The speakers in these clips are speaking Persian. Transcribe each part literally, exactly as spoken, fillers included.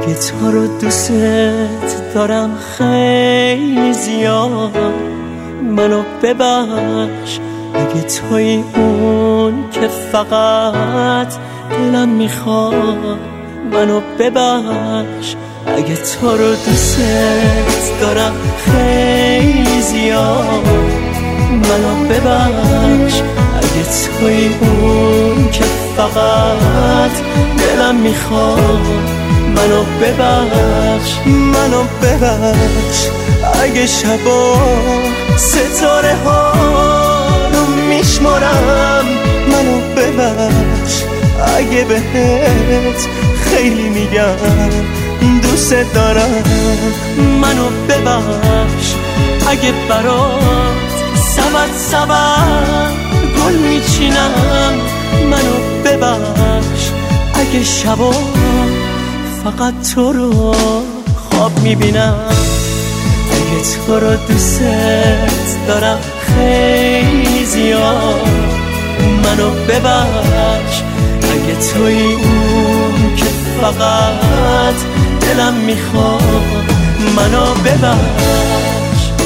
اگه تو رو دوست دارم خیلی زیاد، منو ببخش. اگه توی اون که فقط دلم میخواد، منو ببخش. اگه تو رو دوست دارم خیلی زیاد، منو ببخش. اگه توی اون که فقط دلم میخواد، منو ببخش. منو ببخش. اگه شبا ستاره ها رو میشمارم، منو ببخش. اگه بهت خیلی میگم دوست دارم، منو ببخش. اگه برات سبت سبت گل میچینم، منو ببخش. اگه شبا فقط تو رو خواب میبینم، اگه تو رو دوست دارم خیلی زیاد، منو ببخش. اگه توی اون که فقط دلم میخواد، منو ببخش.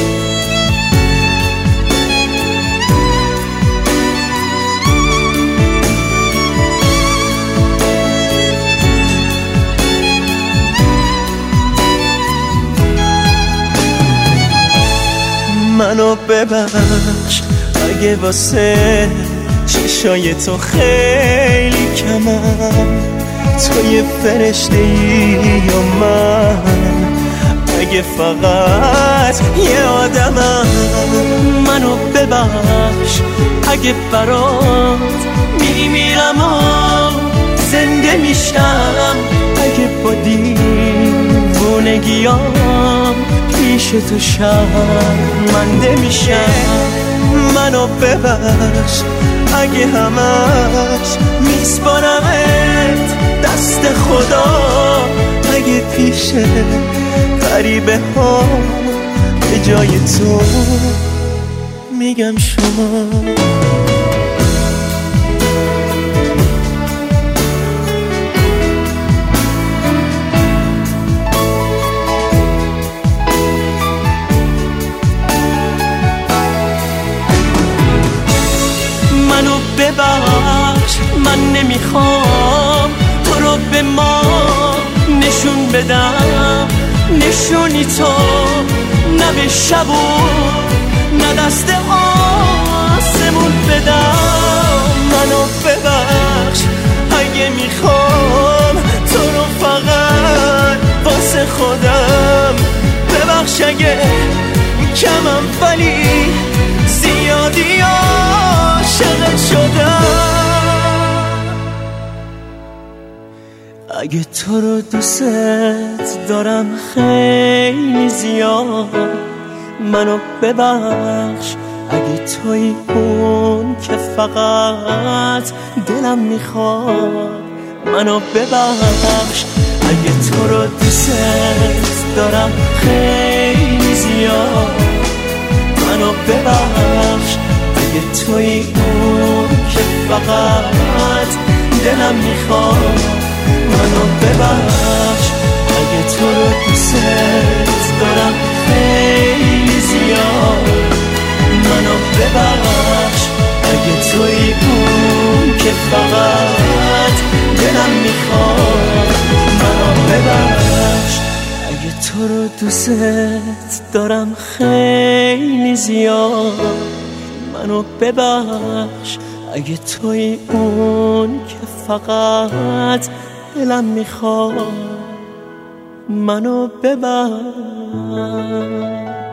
منو ببخش. اگه واسه چشای تو خیلی کمم، تو یه فرشته‌ای یا من؟ اگه فقط یه آدمم، منو ببخش. اگه برات میمیرم و زنده میشم، اگه با دیوونگیام پیش تو شرمنده میشم، منو ببخش. اگه همش میسپارمت دست خدا، اگه پیش غریبه ها به جای تو میگم شما. منو ببخش. من نمیخوام تو رو به ما نشون بدم، نشونی تو نه به شب و نه دست آسمون بدم. منو ببخش. اگه میخوام تو رو فقط واسه خودم، ببخش. اگه کمم ولی زیادی عاشقت شدم. اگه تو رو دوست دارم خیلی زیاد، منو ببخش. اگه توی اون که فقط دلم میخواد، منو ببخش. اگه تو رو دوست دارم خیلی زیاد، منو ببخش. اگه توی اون که فقط دلم میخواد، منو ببخش. اگه تو رو دوست دارم خیلی زیاد، منو ببخش. اگه توی اون که فقط دلم میخواد، منو ببخش. اگه تو رو دوست دارم خیلی زیاد، منو ببخش. اگه توی اون که فقط دلم میخواد، منو ببخش.